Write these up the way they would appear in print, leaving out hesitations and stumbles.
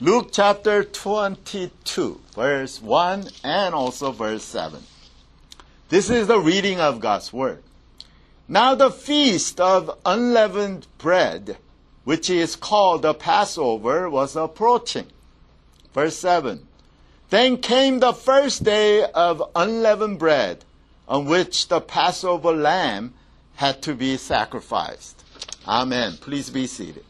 Luke chapter 22, verse 1 and also verse 7. This is the reading of God's word. Now the feast of unleavened bread, which is called the Passover, was approaching. Verse 7. Then came the first day of unleavened bread, on which the Passover lamb had to be sacrificed. Amen. Please be seated.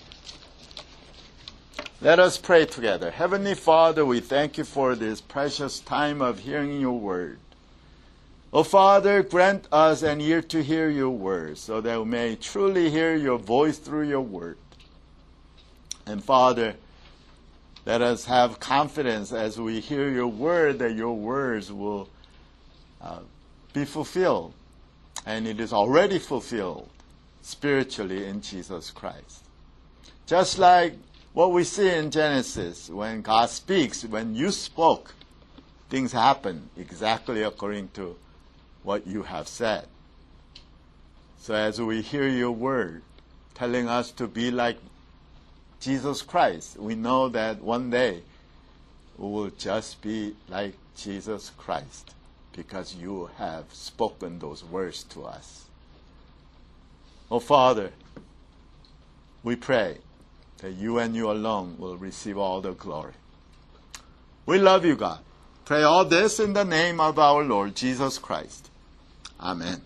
Let us pray together. Heavenly Father, we thank you for this precious time of hearing your word. Oh Father, grant us an ear to hear your word, so that we may truly hear your voice through your word. And Father, let us have confidence as we hear your word that your words will be fulfilled. And it is already fulfilled spiritually in Jesus Christ. Just like what we see in Genesis, when God speaks, when you spoke, things happen exactly according to what you have said. So as we hear your word telling us to be like Jesus Christ, we know that one day we will just be like Jesus Christ because you have spoken those words to us. Oh Father, we pray that you and you alone will receive all the glory. We love you, God. Pray all this in the name of our Lord Jesus Christ. Amen.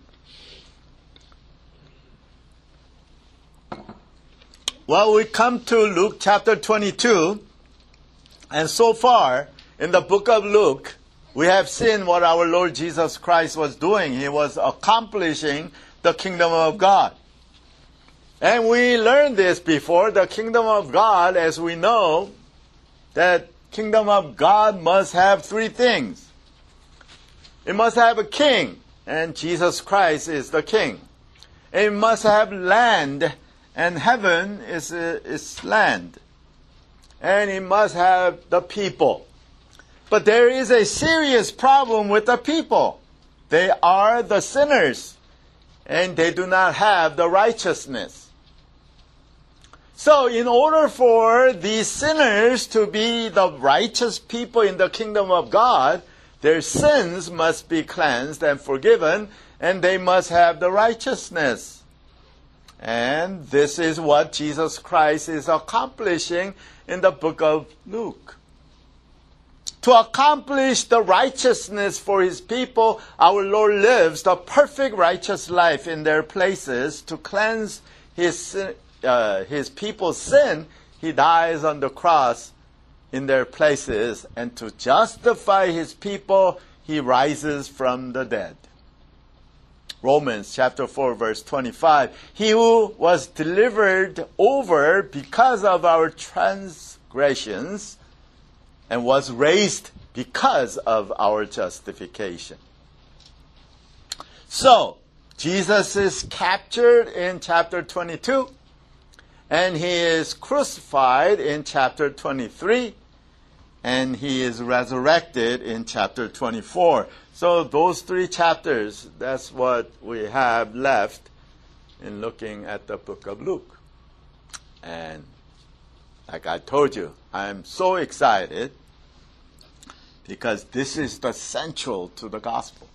Well, we come to Luke chapter 22, and so far in the book of Luke, we have seen what our Lord Jesus Christ was doing. He was accomplishing the kingdom of God. And we learned this before. The kingdom of God, as we know, that kingdom of God must have three things. It must have a king, and Jesus Christ is the king. It must have land, and heaven is land. And it must have the people. But there is a serious problem with the people. They are the sinners, and they do not have the righteousness. So in order for these sinners to be the righteous people in the kingdom of God, their sins must be cleansed and forgiven, and they must have the righteousness. And this is what Jesus Christ is accomplishing in the book of Luke. To accomplish the righteousness for his people, our Lord lives the perfect righteous life in their places. To cleanse his people's sin, he dies on the cross in their places, and to justify his people, he rises from the dead. Romans chapter 4 verse 25, he who was delivered over because of our transgressions and was raised because of our justification. So, Jesus is captured in chapter 22, and he is crucified in chapter 23, and he is resurrected in chapter 24. So those three chapters, that's what we have left in looking at the book of Luke. And like I told you, I'm so excited because this is the central to the gospel.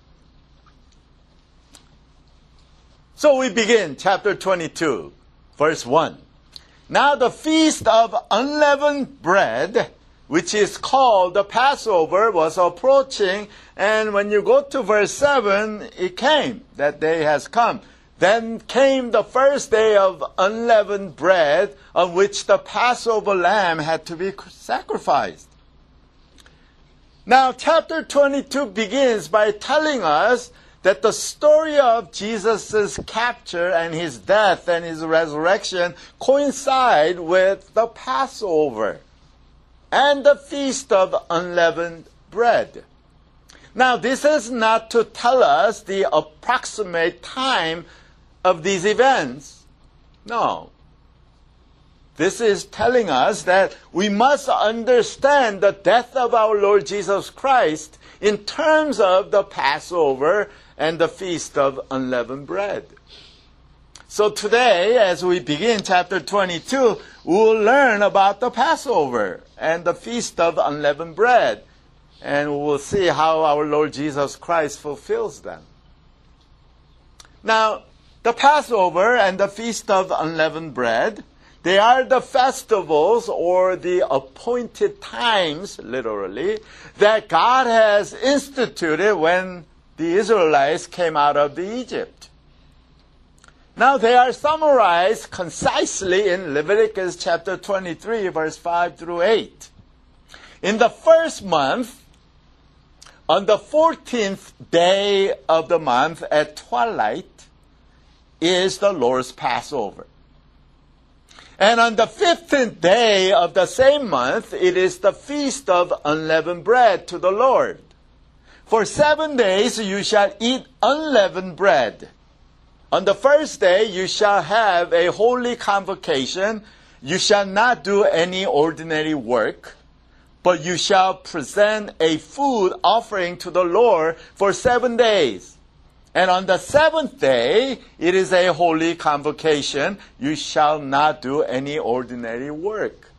So we begin chapter 22. Verse 1. Now the feast of unleavened bread, which is called the Passover, was approaching. And when you go to verse 7, it came. That day has come. Then came the first day of unleavened bread, on which the Passover lamb had to be sacrificed. Now chapter 22 begins by telling us that the story of Jesus' capture and his death and his resurrection coincide with the Passover and the Feast of Unleavened Bread. Now, this is not to tell us the approximate time of these events. No. This is telling us that we must understand the death of our Lord Jesus Christ in terms of the Passover and the Feast of Unleavened Bread. So today, as we begin chapter 22, we'll learn about the Passover and the Feast of Unleavened Bread. And we'll see how our Lord Jesus Christ fulfills them. Now, the Passover and the Feast of Unleavened Bread, they are the festivals or the appointed times, literally, that God has instituted when the Israelites came out of Egypt. Now, they are summarized concisely in Leviticus chapter 23, verse 5 through 8. In the first month, on the 14th day of the month at twilight is the Lord's Passover. And on the 15th day of the same month, it is the Feast of Unleavened Bread to the Lord. For 7 days you shall eat unleavened bread. On the first day you shall have a holy convocation. You shall not do any ordinary work, but you shall present a food offering to the Lord for 7 days. And on the 7th day, it is a holy convocation. You shall not do any ordinary work.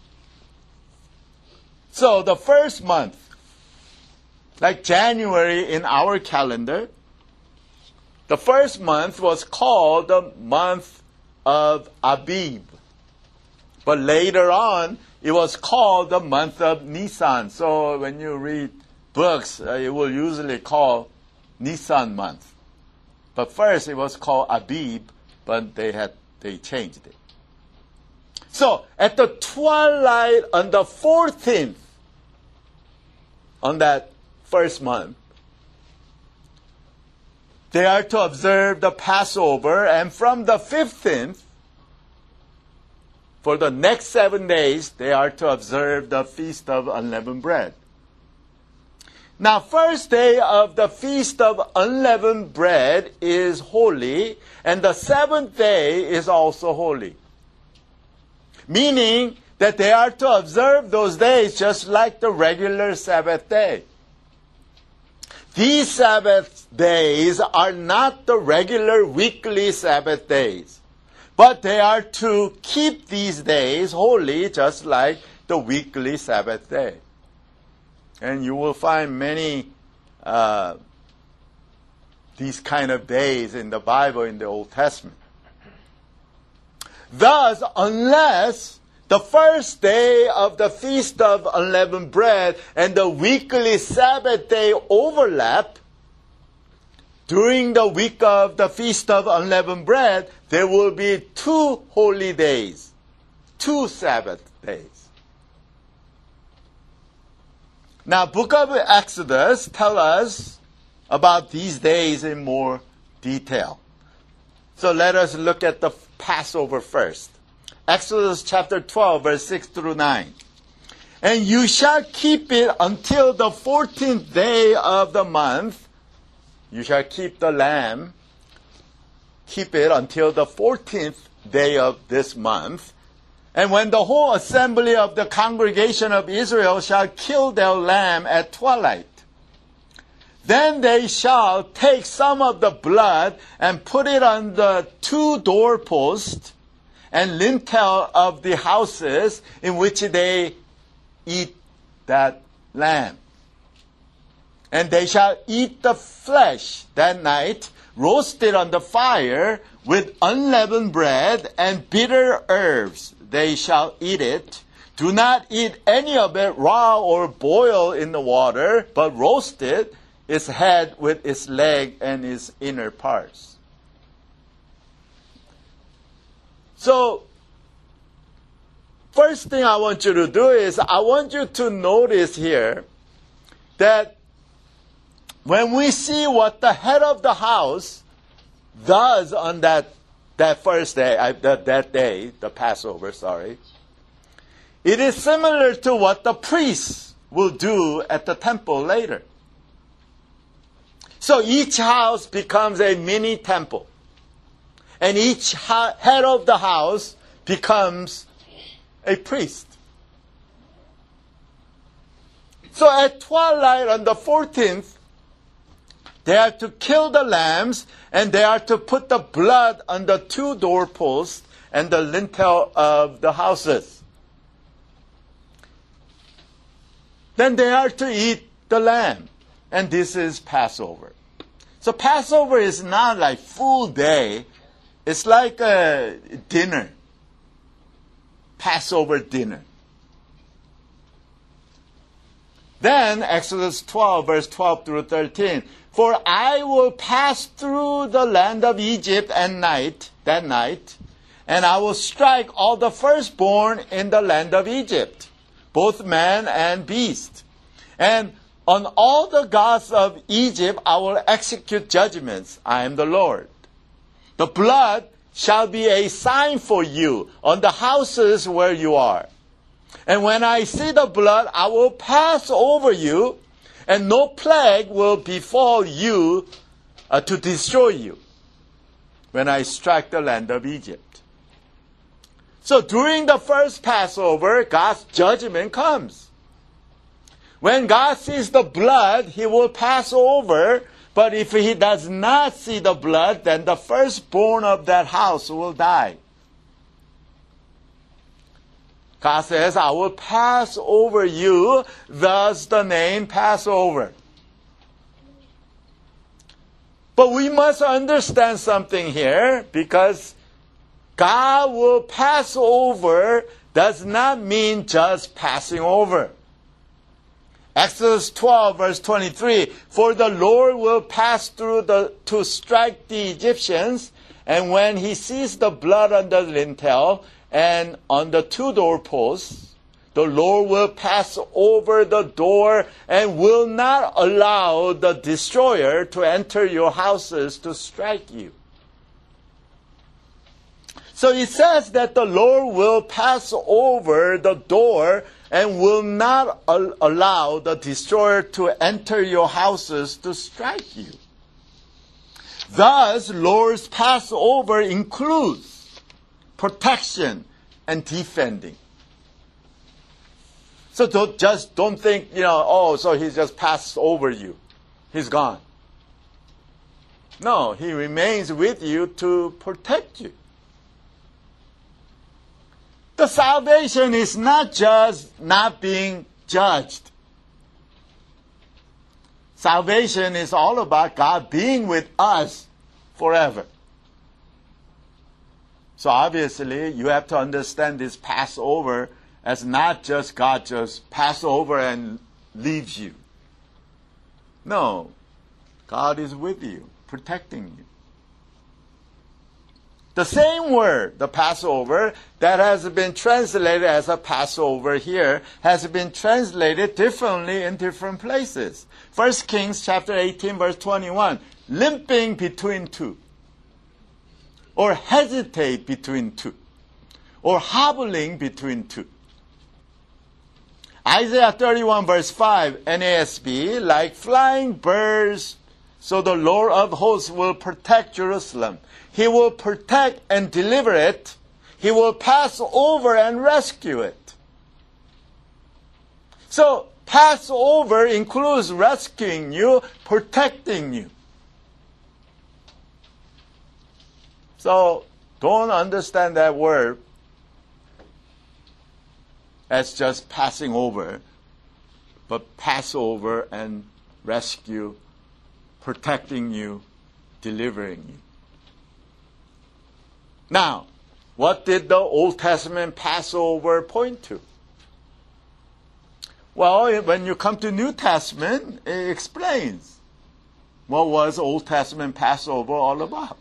So the first month, like January in our calendar, the first month was called the month of Abib. But later on, it was called the month of Nisan. So when you read books, it will usually call Nisan month. But first it was called Abib, but they changed it. So at the twilight on the 14th, on that first month, they are to observe the Passover, and from the 15th, for the next 7 days, they are to observe the Feast of Unleavened Bread. Now, first day of the Feast of Unleavened Bread is holy, and the 7th day is also holy. Meaning that they are to observe those days just like the regular Sabbath day. These Sabbath days are not the regular weekly Sabbath days, but they are to keep these days holy just like the weekly Sabbath day. And you will find many these kind of days in the Bible in the Old Testament. Thus, unless the first day of the Feast of Unleavened Bread and the weekly Sabbath day overlap, during the week of the Feast of Unleavened Bread, there will be 2 holy days, 2 Sabbath days. Now, Book of Exodus tells us about these days in more detail. So let us look at the Passover first. Exodus chapter 12, verse 6 through 9. And you shall keep it until the 14th day of the month. You shall keep the lamb. Keep it until the 14th day of this month. And when the whole assembly of the congregation of Israel shall kill their lamb at twilight, then they shall take some of the blood and put it on the 2 doorposts and lintel of the houses in which they eat that lamb. And they shall eat the flesh that night, roasted on the fire with unleavened bread and bitter herbs. They shall eat it. Do not eat any of it raw or boiled in the water, but roast it, its head with its leg and its inner parts. So, first thing I want you to do is, I want you to notice here that when we see what the head of the house does on that first day, that day, the Passover, it is similar to what the priests will do at the temple later. So each house becomes a mini temple. And each head of the house becomes a priest. So at twilight on the 14th, They are to kill the lambs, and they are to put the blood on the 2 doorposts and the lintel of the houses. Then they are to eat the lamb, and this is Passover. So Passover is not like full day. It's like a dinner. Passover dinner. Then Exodus 12, verse 12 through 13. For I will pass through the land of Egypt that night, and I will strike all the firstborn in the land of Egypt, both man and beast. And on all the gods of Egypt I will execute judgments. I am the Lord. The blood shall be a sign for you on the houses where you are. And when I see the blood, I will pass over you, and no plague will befall you to destroy you when I strike the land of Egypt. So during the first Passover, God's judgment comes. When God sees the blood, he will pass over. But if he does not see the blood, then the firstborn of that house will die. God says, I will pass over you, thus the name Passover. But we must understand something here, because God will pass over does not mean just passing over. Exodus 12, verse 23, for the Lord will pass through to strike the Egyptians, and when he sees the blood on the lintel and on the 2 doorposts, the Lord will pass over the door and will not allow the destroyer to enter your houses to strike you. So it says that the Lord will pass over the door and will not allow the destroyer to enter your houses to strike you. Thus, Lord's Passover includes protection and defending. So don't think, so he just passed over you. He's gone. No, he remains with you to protect you. The salvation is not just not being judged. Salvation is all about God being with us forever. So obviously, you have to understand this Passover as not just God just pass over and leaves you. No, God is with you, protecting you. The same word, the Passover, that has been translated as a Passover here, has been translated differently in different places. 1 Kings chapter 18, verse 21, limping between two, or hesitate between two, or hobbling between two. Isaiah 31, verse 5, NASB, like flying birds, so the Lord of hosts will protect Jerusalem. He will protect and deliver it. He will pass over and rescue it. So, Passover includes rescuing you, protecting you. So, don't understand that word as just passing over, but pass over and rescue, protecting you, delivering you. Now, what did the Old Testament Passover point to? Well, when you come to New Testament, it explains what was Old Testament Passover all about.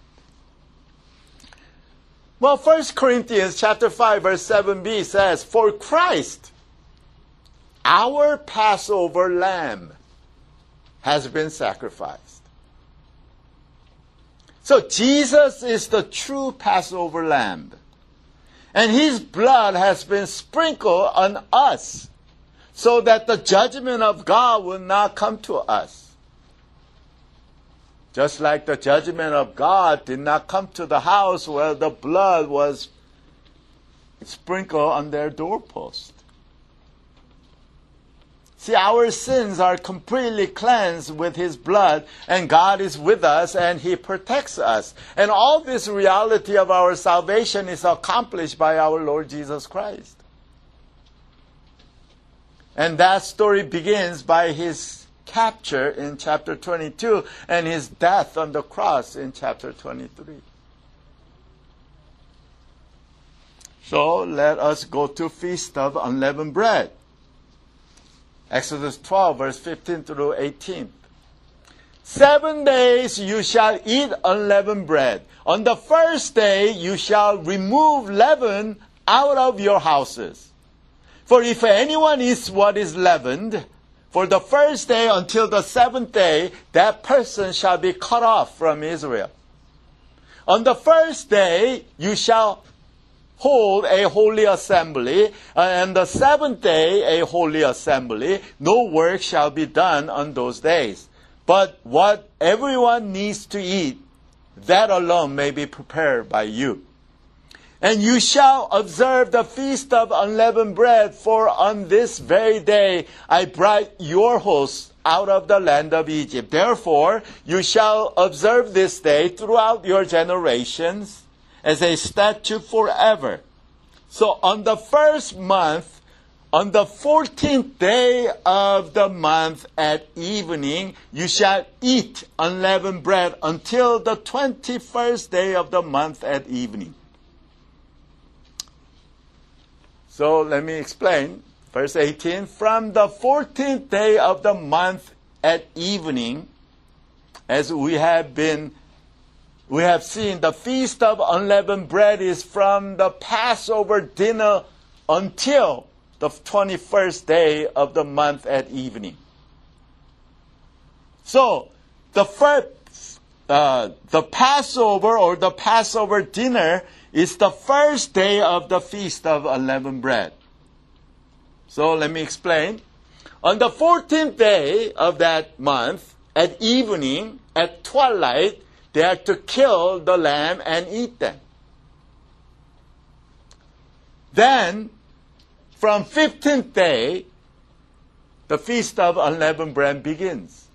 Well, 1 Corinthians chapter 5, verse 7b says, for Christ, our Passover lamb, has been sacrificed. So Jesus is the true Passover lamb. And his blood has been sprinkled on us so that the judgment of God will not come to us. Just like the judgment of God did not come to the house where the blood was sprinkled on their doorpost. See, our sins are completely cleansed with His blood, and God is with us, and He protects us. And all this reality of our salvation is accomplished by our Lord Jesus Christ. And that story begins by His capture in chapter 22 and His death on the cross in chapter 23. So let us go to Feast of Unleavened Bread. Exodus 12, verse 15 through 18. 7 days you shall eat unleavened bread. On the first day you shall remove leaven out of your houses. For if anyone eats what is leavened, for the first day until the 7th day, that person shall be cut off from Israel. On the first day you shall hold a holy assembly, and the 7th day a holy assembly. No work shall be done on those days. But what everyone needs to eat, that alone may be prepared by you. And you shall observe the feast of unleavened bread, for on this very day I brought your hosts out of the land of Egypt. Therefore you shall observe this day throughout your generations, as a statute forever. So on the first month, on the 14th day of the month at evening, you shall eat unleavened bread until the 21st day of the month at evening. So let me explain. Verse 18, from the 14th day of the month at evening, as we have seen, the Feast of Unleavened Bread is from the Passover dinner until the 21st day of the month at evening. So, the Passover or the Passover dinner is the first day of the Feast of Unleavened Bread. So, let me explain. On the 14th day of that month, at evening, at twilight, they are to kill the lamb and eat them. Then, from 15th day, the Feast of Unleavened Bread begins.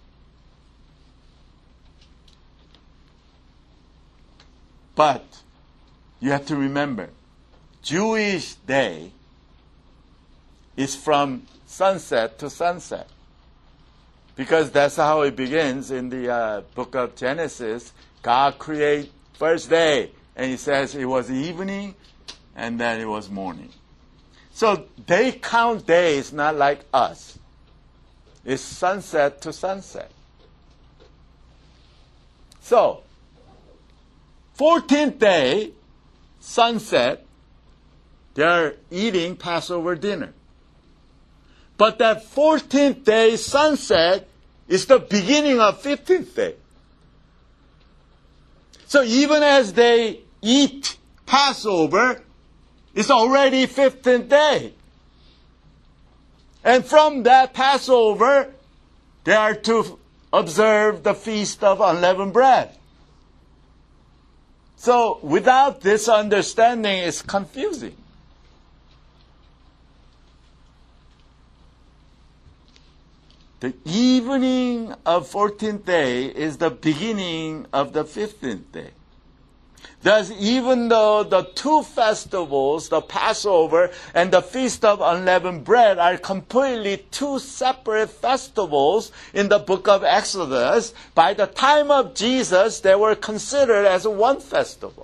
But, you have to remember, Jewish day is from sunset to sunset. Because that's how it begins in the book of Genesis. God created first day, and He says it was evening, and then it was morning. So they count days not like us. It's sunset to sunset. So, 14th day, sunset, they're eating Passover dinner. But that 14th day sunset is the beginning of 15th day. So even as they eat Passover, it's already 15th day. And from that Passover, they are to observe the Feast of Unleavened Bread. So without this understanding, it's confusing. The evening of 14th day is the beginning of the 15th day. Thus, even though the two festivals, the Passover and the Feast of Unleavened Bread, are completely two separate festivals in the book of Exodus, by the time of Jesus, they were considered as one festival.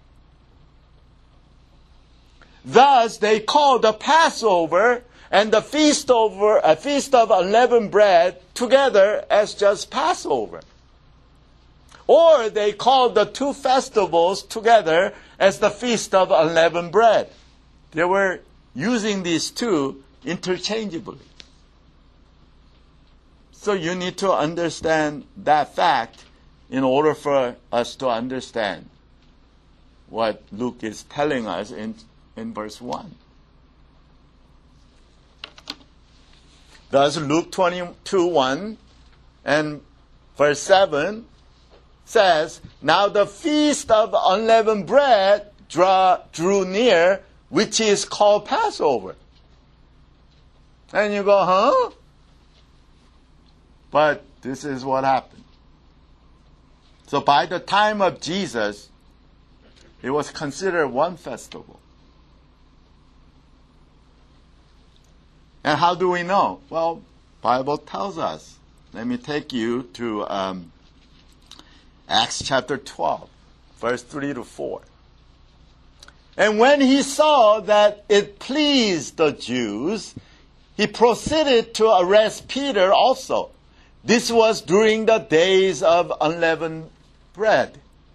Thus, they call the Passover and the Feast of Unleavened Bread together as just Passover. Or they call the two festivals together as the Feast of Unleavened Bread. They were using these two interchangeably. So you need to understand that fact in order for us to understand what Luke is telling us in verse 1. Thus, Luke 22:1 and verse 7 says, now the Feast of Unleavened Bread drew near, which is called Passover. And you go, huh? But this is what happened. So by the time of Jesus, it was considered one festival. And how do we know? Well, Bible tells us. Let me take you to Acts chapter 12, verse 3 to 4. And when he saw that it pleased the Jews, he proceeded to arrest Peter also. This was during the days of unleavened bread.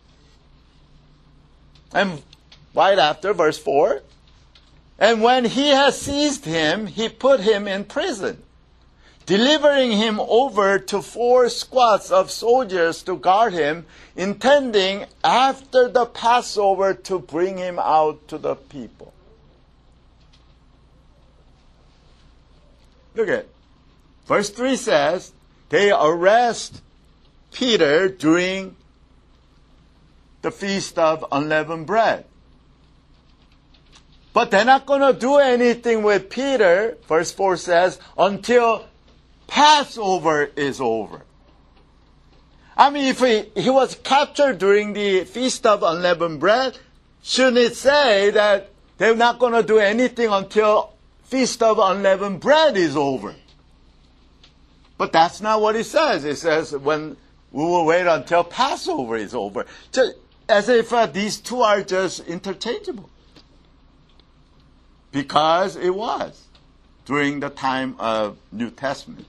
And right after, verse 4, and when he had seized him, he put him in prison, delivering him over to 4 squads of soldiers to guard him, intending after the Passover to bring him out to the people. Look at it. Verse 3 says, they arrest Peter during the Feast of Unleavened Bread. But they're not going to do anything with Peter, verse 4 says, until Passover is over. I mean, if he was captured during the Feast of Unleavened Bread, shouldn't it say that they're not going to do anything until Feast of Unleavened Bread is over? But that's not what it says. It says when we will wait until Passover is over. Just as if these two are just interchangeable. Because it was during the time of New Testament.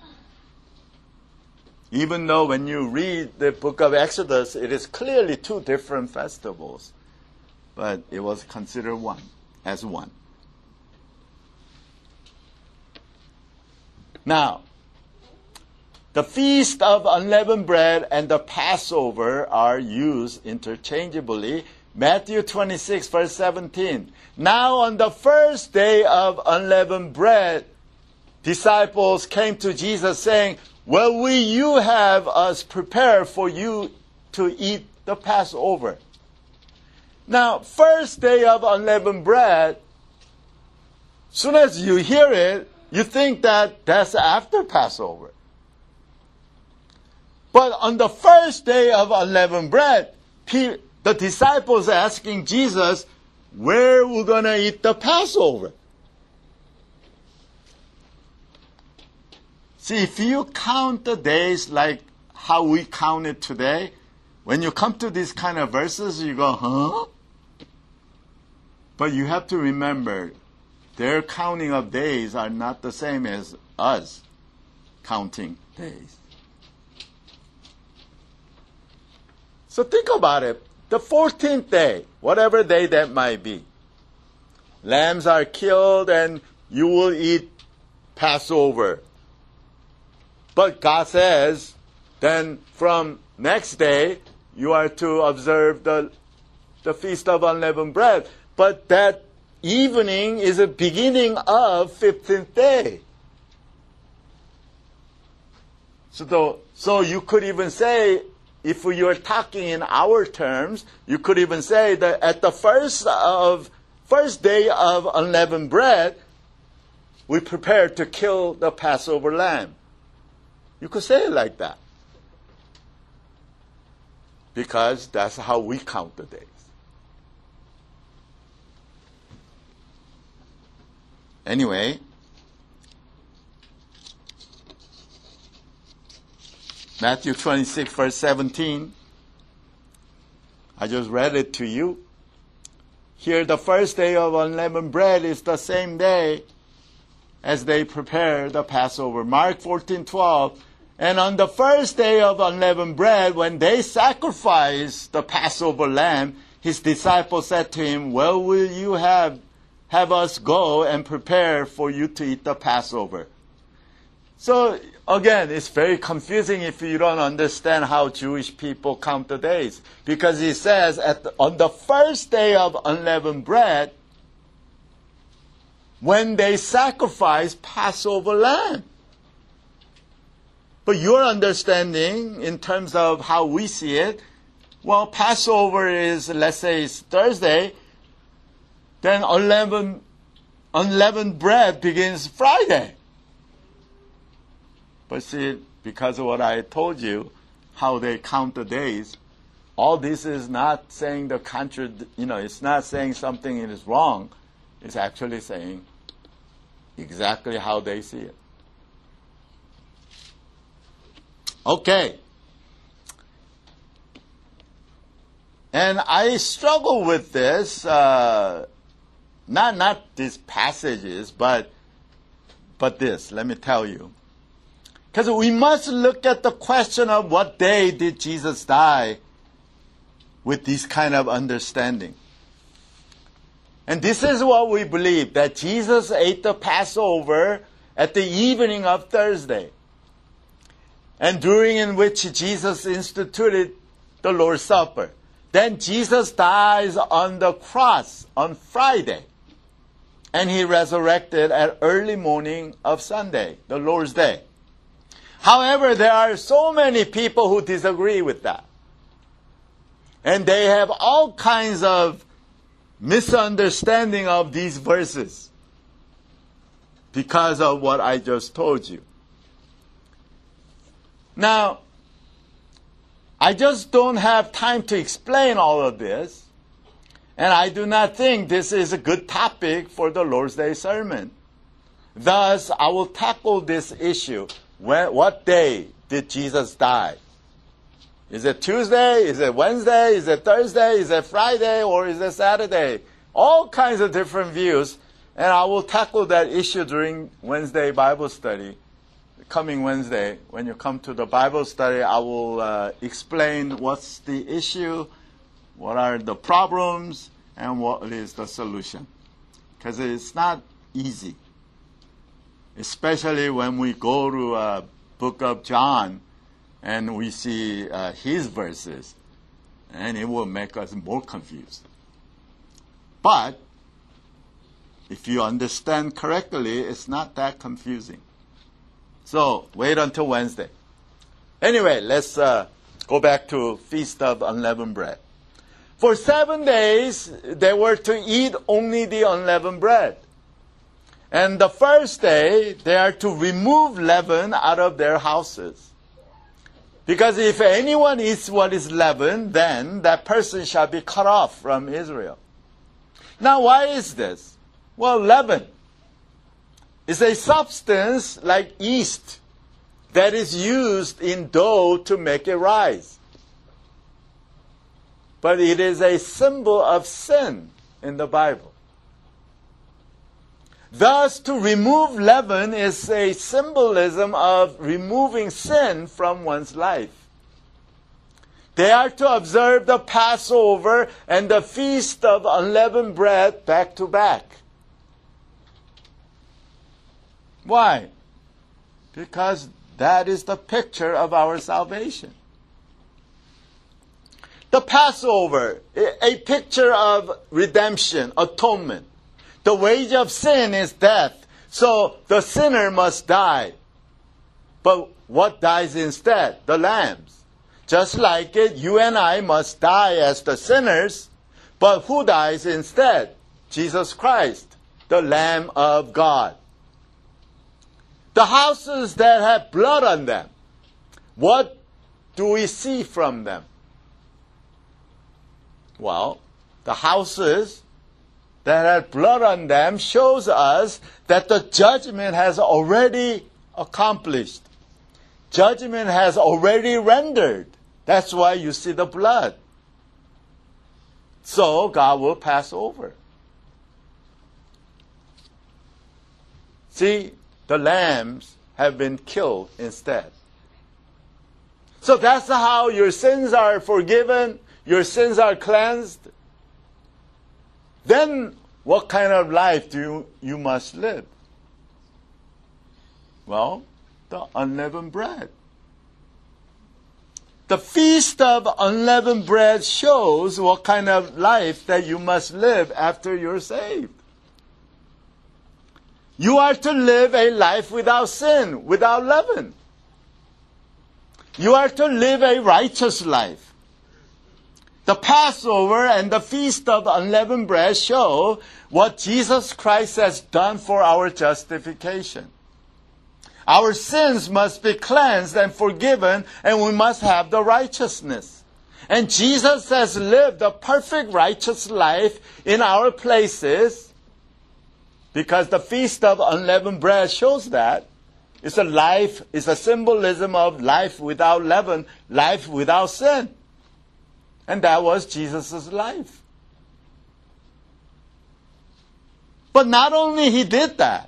Even though when you read the book of Exodus, it is clearly 2 different festivals. But it was considered one, as one. Now, the Feast of Unleavened Bread and the Passover are used interchangeably. Matthew 26, verse 17. Now on the first day of unleavened bread, disciples came to Jesus saying, well, will you have us prepare for you to eat the Passover? Now, first day of unleavened bread, soon as you hear it, you think that that's after Passover. But on the first day of unleavened bread, the disciples asking Jesus, where we're going to eat the Passover? See, if you count the days like how we count it today, when you come to these kind of verses, you go, huh? But you have to remember, their counting of days are not the same as us counting days. So think about it. The 14th day, whatever day that might be, lambs are killed and you will eat Passover. But God says, then from next day, you are to observe the Feast of Unleavened Bread. But that evening is the beginning of 15th day. So you could even say, if you're talking in our terms, you could even say that at the first day of unleavened bread, we prepare to kill the Passover lamb. You could say it like that. Because that's how we count the days. Anyway, Matthew 26, verse 17. I just read it to you. Here, the first day of unleavened bread is the same day as they prepare the Passover. Mark 14:12. And on the first day of unleavened bread, when they sacrificed the Passover lamb, his disciples said to him, well, will you have us go and prepare for you to eat the Passover? So, again, it's very confusing if you don't understand how Jewish people count the days. Because he says, on the first day of unleavened bread, when they sacrifice Passover lamb. But your understanding, in terms of how we see it, well, Passover is, let's say, it's Thursday, then unleavened bread begins Friday. But see, because of what I told you, how they count the days. All this is not saying it's not saying something is wrong. It's actually saying exactly how they see it. Okay. And I struggle with this, not these passages, but this, let me tell you. Because we must look at the question of what day did Jesus die with this kind of understanding. And this is what we believe, that Jesus ate the Passover at the evening of Thursday. And during in which Jesus instituted the Lord's Supper. Then Jesus dies on the cross on Friday. And he resurrected at early morning of Sunday, the Lord's Day. However, there are so many people who disagree with that. And they have all kinds of misunderstanding of these verses because of what I just told you. Now, I just don't have time to explain all of this, and I do not think this is a good topic for the Lord's Day sermon. Thus, I will tackle this issue. What day did Jesus die? Is it Tuesday? Is it Wednesday? Is it Thursday? Is it Friday? Or is it Saturday? All kinds of different views, and I will tackle that issue during Wednesday Bible study. Coming Wednesday, when you come to the Bible study, I will explain what's the issue, what are the problems, and what is the solution. Because it's not easy. Especially when we go to book of John and we see his verses. And it will make us more confused. But if you understand correctly, it's not that confusing. So, wait until Wednesday. Anyway, let's go back to Feast of Unleavened Bread. For 7 days, they were to eat only the unleavened bread. And the first day, they are to remove leaven out of their houses. Because if anyone eats what is leavened, then that person shall be cut off from Israel. Now, why is this? Well, leaven is a substance like yeast that is used in dough to make it rise. But it is a symbol of sin in the Bible. Thus, to remove leaven is a symbolism of removing sin from one's life. They are to observe the Passover and the Feast of Unleavened Bread back to back. Why? Because that is the picture of our salvation. The Passover, a picture of redemption, atonement. The wage of sin is death, so the sinner must die. But what dies instead? The lambs. Just like it, you and I must die as the sinners, but who dies instead? Jesus Christ, the Lamb of God. The houses that have blood on them, what do we see from them? Well, the houses that had blood on them shows us that the judgment has already accomplished. Judgment has already rendered. That's why you see the blood. So God will pass over. See, the lambs have been killed instead. So that's how your sins are forgiven, your sins are cleansed. Then what kind of life do you must live? Well, the unleavened bread. The Feast of Unleavened Bread shows what kind of life that you must live after you're saved. You are to live a life without sin, without leaven. You are to live a righteous life. The Passover and the Feast of Unleavened Bread show what Jesus Christ has done for our justification. Our sins must be cleansed and forgiven, and we must have the righteousness. And Jesus has lived a perfect righteous life in our places, because the Feast of Unleavened Bread shows that. It's a symbolism of life without leaven, life without sin. And that was Jesus' life. But not only he did that,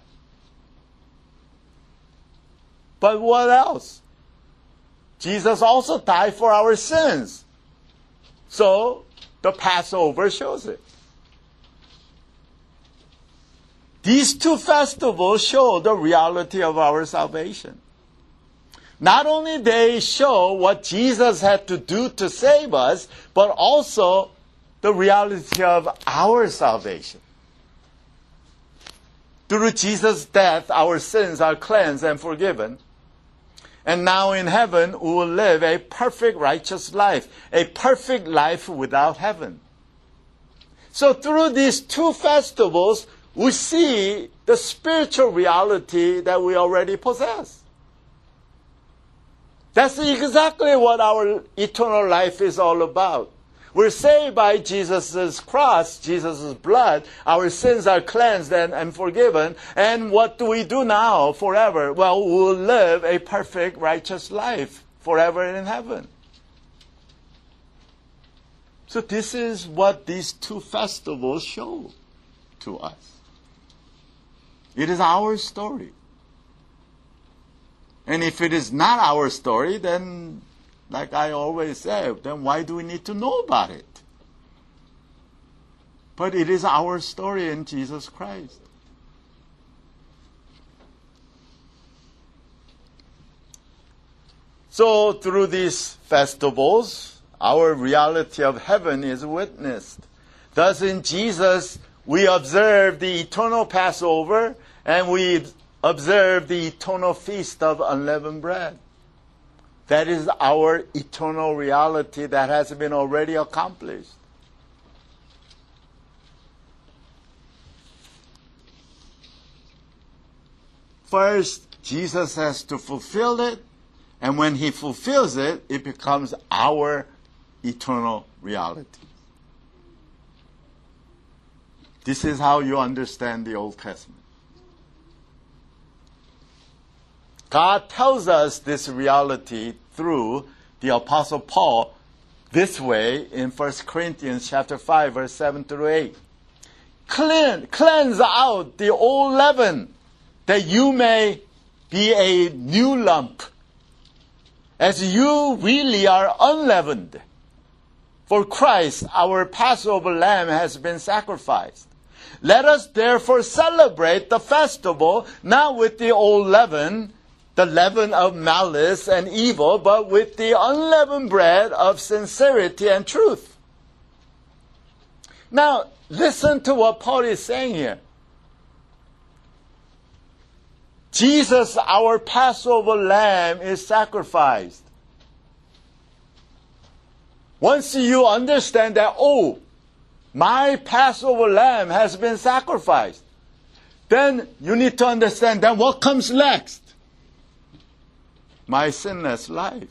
but what else? Jesus also died for our sins. So the Passover shows it. These two festivals show the reality of our salvation. Not only they show what Jesus had to do to save us, but also the reality of our salvation. Through Jesus' death, our sins are cleansed and forgiven. And now in heaven, we will live a perfect righteous life, a perfect life without heaven. So through these two festivals, we see the spiritual reality that we already possess. That's exactly what our eternal life is all about. We're saved by Jesus' cross, Jesus' blood. Our sins are cleansed and forgiven. And what do we do now forever? Well, we'll live a perfect, righteous life forever in heaven. So this is what these two festivals show to us. It is our story. And if it is not our story, then, like I always say, then why do we need to know about it? But it is our story in Jesus Christ. So through these festivals, our reality of heaven is witnessed. Thus in Jesus, we observe the eternal Passover, and we observe the eternal Feast of Unleavened Bread. That is our eternal reality that has been already accomplished. First, Jesus has to fulfill it, and when he fulfills it, it becomes our eternal reality. This is how you understand the Old Testament. God tells us this reality through the Apostle Paul this way in 1 Corinthians chapter 5, verse 7 through 8. Cleanse out the old leaven, that you may be a new lump, as you really are unleavened. For Christ, our Passover lamb, has been sacrificed. Let us therefore celebrate the festival, not with the old leaven, the leaven of malice and evil, but with the unleavened bread of sincerity and truth. Now, listen to what Paul is saying here. Jesus, our Passover lamb, is sacrificed. Once you understand that, oh, my Passover lamb has been sacrificed, then you need to understand then what comes next. My sinless life.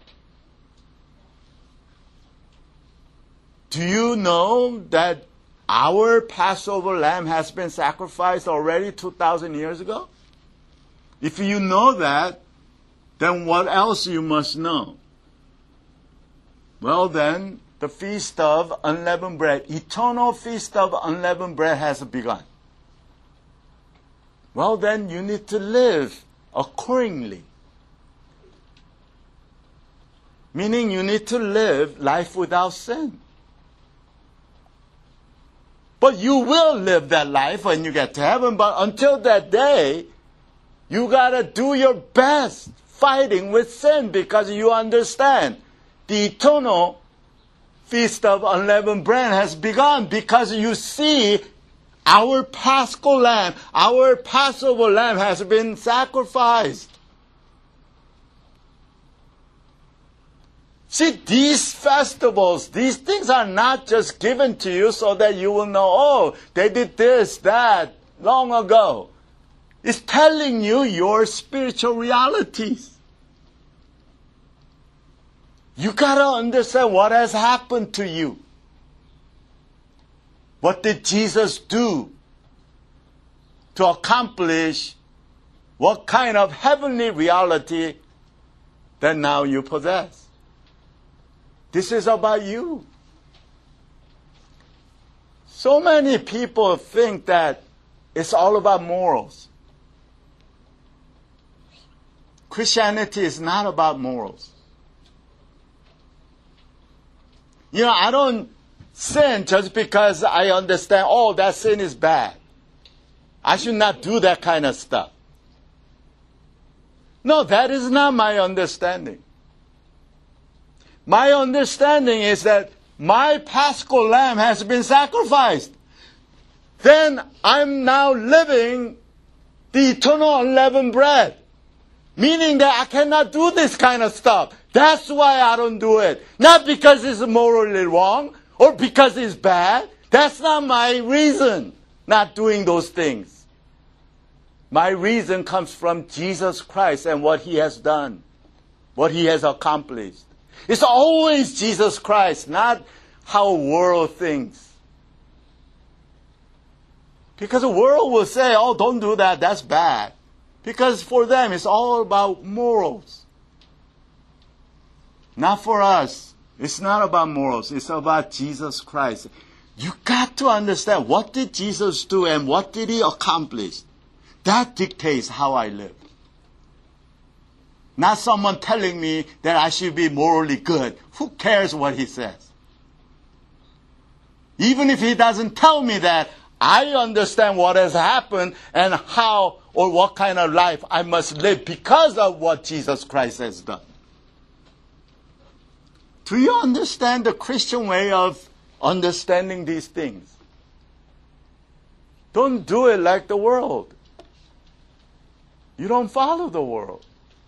Do you know that our Passover lamb has been sacrificed already 2,000 years ago? If you know that, then what else you must know? Well then, the Feast of Unleavened Bread, eternal Feast of Unleavened Bread has begun. Well then, you need to live accordingly. Meaning you need to live life without sin. But you will live that life when you get to heaven, but until that day, you gotta do your best fighting with sin, because you understand the eternal Feast of Unleavened Bread has begun, because you see our Paschal lamb, our Passover lamb has been sacrificed. See, these festivals, these things are not just given to you so that you will know, oh, they did this, that, long ago. It's telling you your spiritual realities. You gotta understand what has happened to you. What did Jesus do to accomplish what kind of heavenly reality that now you possess? This is about you. So many people think that it's all about morals. Christianity is not about morals. You know, I don't sin just because I understand, oh, that sin is bad. I should not do that kind of stuff. No, that is not my understanding. My understanding is that my Paschal Lamb has been sacrificed. Then I'm now living the eternal unleavened bread. Meaning that I cannot do this kind of stuff. That's why I don't do it. Not because it's morally wrong or because it's bad. That's not my reason not doing those things. My reason comes from Jesus Christ and what He has done, what He has accomplished. It's always Jesus Christ, not how the world thinks. Because the world will say, oh, don't do that, that's bad. Because for them, it's all about morals. Not for us. It's not about morals. It's about Jesus Christ. You got to understand, what did Jesus do and what did He accomplish? That dictates how I live. Not someone telling me that I should be morally good. Who cares what he says? Even if he doesn't tell me that, I understand what has happened and how or what kind of life I must live because of what Jesus Christ has done. Do you understand the Christian way of understanding these things? Don't do it like the world. You don't follow the world.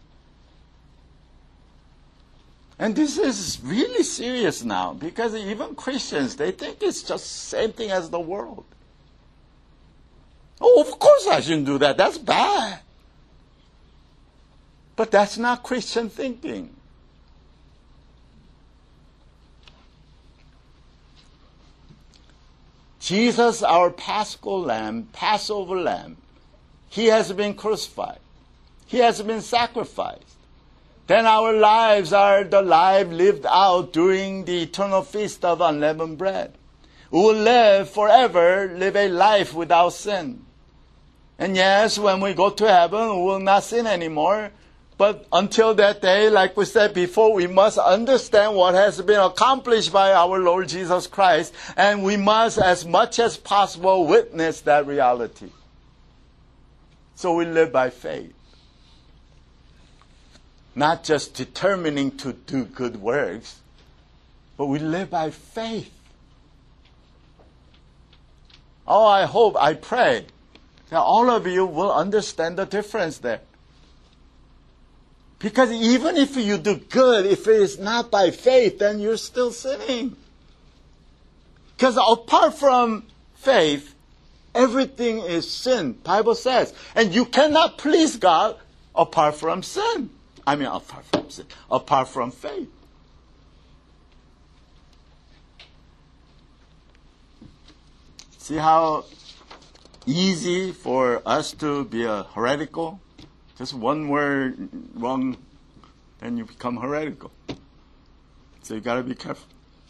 And this is really serious now, because even Christians, they think it's just the same thing as the world. Oh, of course I shouldn't do that. That's bad. But that's not Christian thinking. Jesus, our Paschal Lamb, Passover Lamb, He has been crucified. He has been sacrificed. Then our lives are the life lived out during the eternal feast of unleavened bread. We will live forever, live a life without sin. And yes, when we go to heaven, we will not sin anymore. But until that day, like we said before, we must understand what has been accomplished by our Lord Jesus Christ. And we must, as much as possible, witness that reality. So we live by faith. Not just determining to do good works, but we live by faith. Oh, I hope, I pray that all of you will understand the difference there. Because even if you do good, if it is not by faith, then you're still sinning. Because apart from faith, everything is sin, Bible says. And you cannot please God apart from sin. Apart from faith. See how easy for us to be a heretical? Just one word wrong, then you become heretical. So you got to be careful.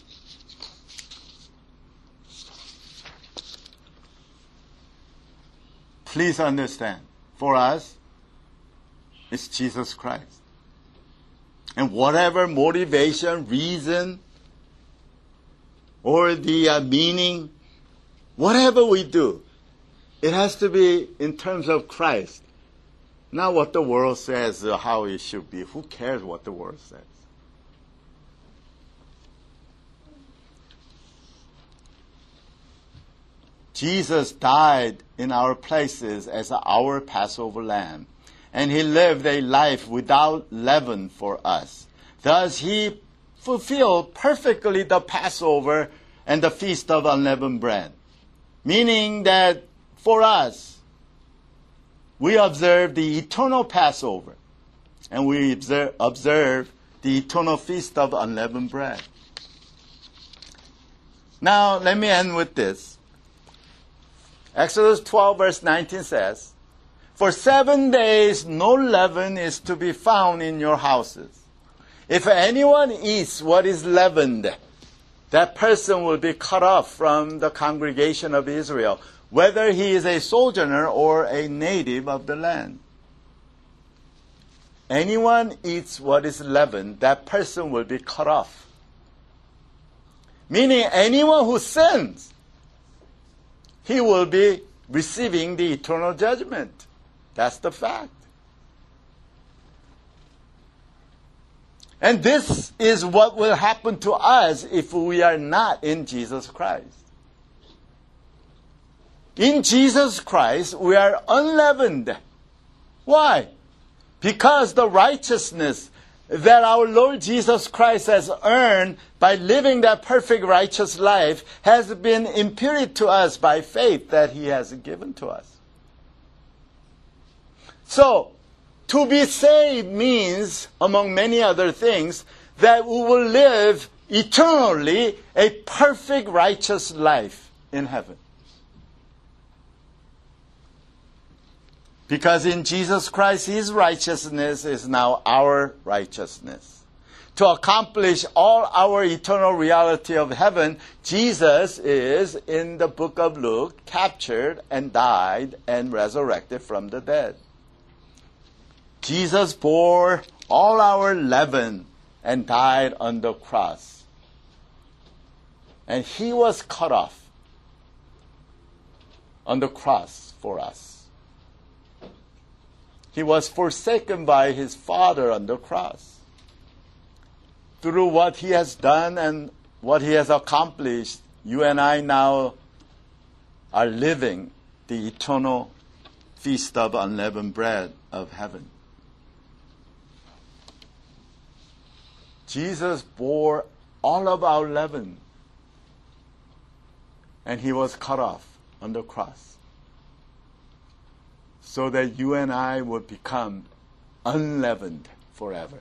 Please understand, for us, it's Jesus Christ. And whatever motivation, reason, or the meaning, whatever we do, it has to be in terms of Christ. Not what the world says or how it should be. Who cares what the world says? Jesus died in our places as our Passover lamb. And He lived a life without leaven for us. Thus He fulfilled perfectly the Passover and the Feast of Unleavened Bread. Meaning that for us, we observe the eternal Passover, and we observe the eternal feast of unleavened bread. Now, let me end with this. Exodus 12, verse 19 says, "For 7 days no leaven is to be found in your houses. If anyone eats what is leavened, that person will be cut off from the congregation of Israel, whether he is a sojourner or a native of the land." Anyone eats what is leavened, that person will be cut off. Meaning anyone who sins, he will be receiving the eternal judgment. That's the fact. And this is what will happen to us if we are not in Jesus Christ. In Jesus Christ, we are unleavened. Why? Because the righteousness that our Lord Jesus Christ has earned by living that perfect righteous life has been imputed to us by faith that He has given to us. So, to be saved means, among many other things, that we will live eternally a perfect righteous life in heaven. Because in Jesus Christ, His righteousness is now our righteousness. To accomplish all our eternal reality of heaven, Jesus is, in the book of Luke, captured and died and resurrected from the dead. Jesus bore all our leaven and died on the cross. And He was cut off on the cross for us. He was forsaken by His Father on the cross. Through what He has done and what He has accomplished, you and I now are living the eternal feast of unleavened bread of heaven. Jesus bore all of our leaven, and He was cut off on the cross, so that you and I would become unleavened forever.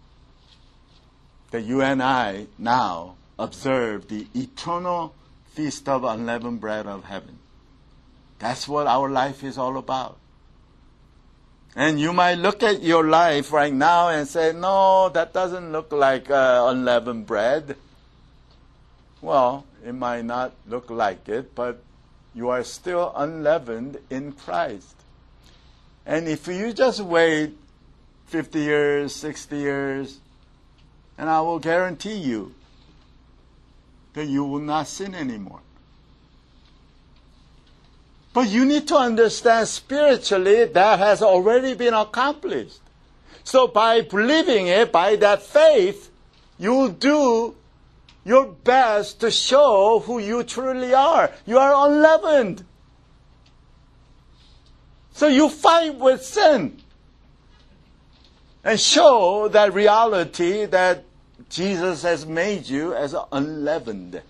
That you and I now observe the eternal feast of unleavened bread of heaven. That's what our life is all about. And you might look at your life right now and say, no, that doesn't look like unleavened bread. Well, it might not look like it, but you are still unleavened in Christ. And if you just wait 50 years, 60 years, and I will guarantee you that you will not sin anymore. But you need to understand spiritually that has already been accomplished. So by believing it, by that faith, you will do your best to show who you truly are. You are unleavened. So you fight with sin and show that reality that Jesus has made you as unleavened.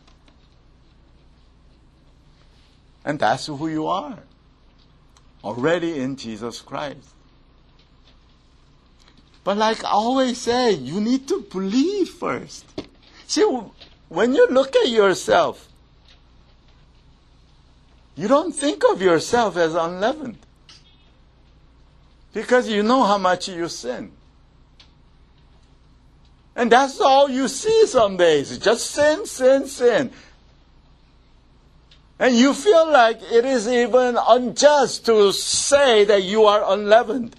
And that's who you are, already in Jesus Christ. But like I always say, you need to believe first. See, when you look at yourself, you don't think of yourself as unleavened. Because you know how much you sin. And that's all you see some days. Just sin, sin, sin. And you feel like it is even unjust to say that you are unleavened.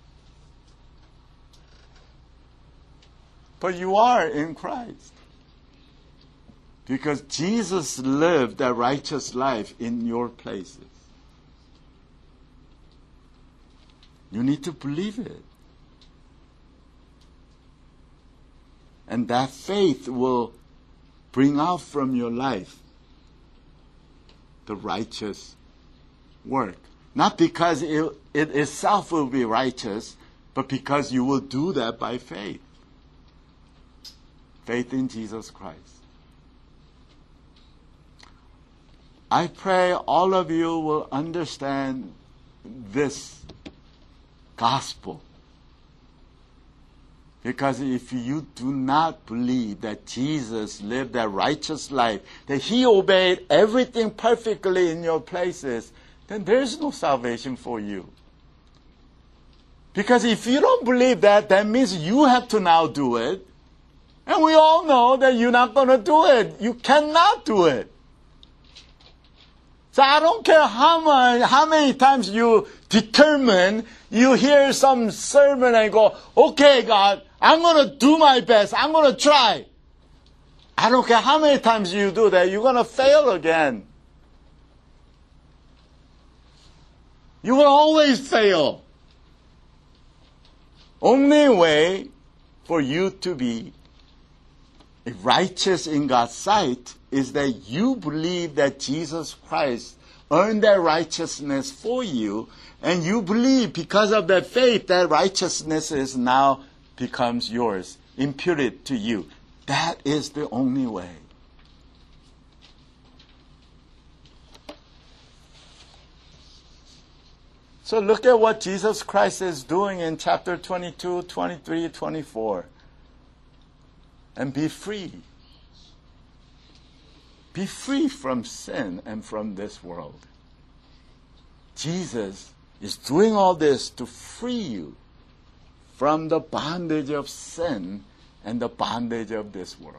But you are in Christ. Because Jesus lived that righteous life in your places. You need to believe it. And that faith will bring out from your life the righteous work. Not because it itself will be righteous, but because you will do that by faith. Faith in Jesus Christ. I pray all of you will understand this gospel. Because if you do not believe that Jesus lived a righteous life, that He obeyed everything perfectly in your places, then there's no salvation for you. Because if you don't believe that, that means you have to now do it. And we all know that you're not going to do it. You cannot do it. So I don't care how many times you determine, you hear some sermon and go, okay, God, I'm going to do my best. I'm going to try. I don't care how many times you do that. You're going to fail again. You will always fail. Only way for you to be righteous in God's sight is that you believe that Jesus Christ earned that righteousness for you, and you believe because of that faith that righteousness is now becomes yours, imputed to you. That is the only way. So look at what Jesus Christ is doing in chapter 22, 23, 24. And be free. Be free from sin and from this world. Jesus is doing all this to free you from the bondage of sin and the bondage of this world.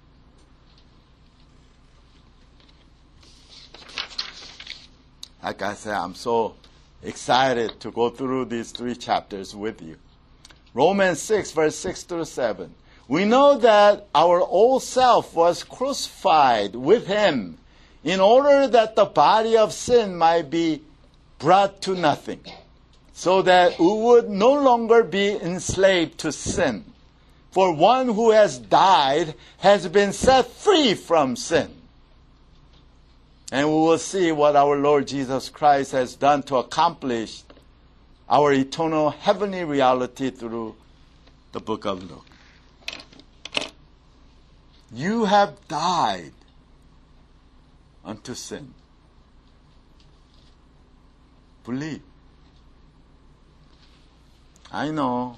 Like I said, I'm so excited to go through these 3 chapters with you. Romans 6, verse 6 through 7. We know that our old self was crucified with Him in order that the body of sin might be brought to nothing, so that we would no longer be enslaved to sin. For one who has died has been set free from sin. And we will see what our Lord Jesus Christ has done to accomplish our eternal heavenly reality through the book of Luke. You have died unto sin. Believe. I know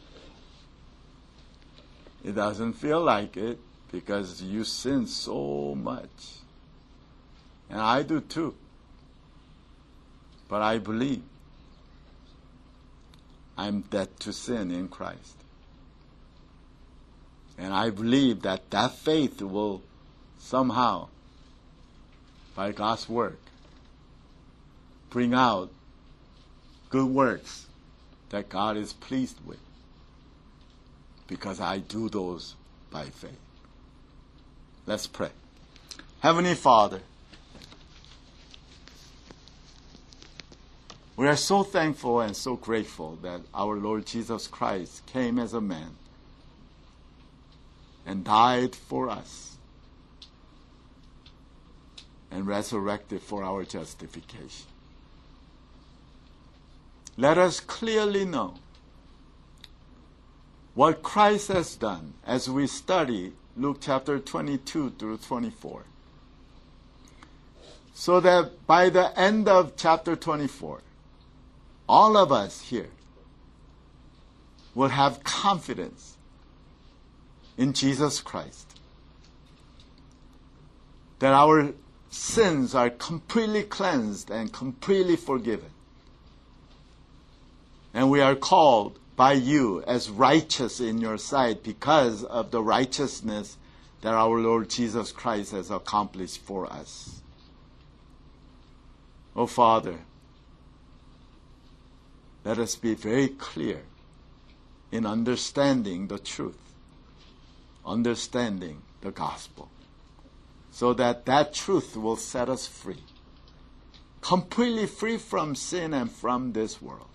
it doesn't feel like it because you sin so much. And I do too. But I believe I'm dead to sin in Christ. And I believe that that faith will somehow, by God's work, bring out good works that God is pleased with. Because I do those by faith. Let's pray. Heavenly Father, we are so thankful and so grateful that our Lord Jesus Christ came as a man and died for us and resurrected for our justification. Let us clearly know what Christ has done as we study Luke chapter 22 through 24. So that by the end of chapter 24, all of us here will have confidence in Jesus Christ. That our sins are completely cleansed and completely forgiven. And we are called by you as righteous in your sight because of the righteousness that our Lord Jesus Christ has accomplished for us. Oh Father, let us be very clear in understanding the truth, understanding the gospel, so that that truth will set us free, completely free from sin and from this world.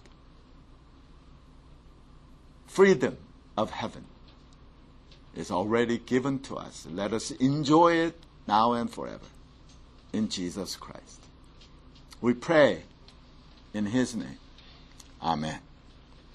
Freedom of heaven is already given to us. Let us enjoy it now and forever. In Jesus Christ. We pray in His name. Amen.